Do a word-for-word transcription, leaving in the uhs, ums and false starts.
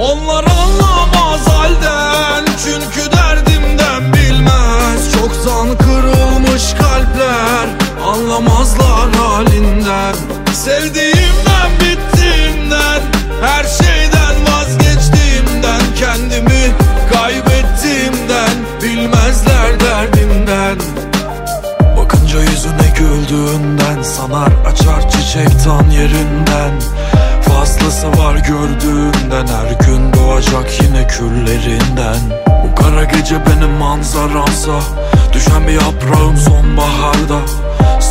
Onlar anlamaz halden, çünkü derdimden bilmez. Çoktan kırılmış kalpler, anlamazlar halinden. Sevdiğimden, bittiğimden, her şeyden vazgeçtiğimden, kendimi kaybettiğimden, bilmezler derdimden. Bakınca yüzüne güldüğünden, sanar açar çiçek tan yerinden. Fazlası var gördüğünden, her gün doğacak yine küllerinden. Bu kara gece benim manzaramsa, düşen bir yaprağım sonbaharda.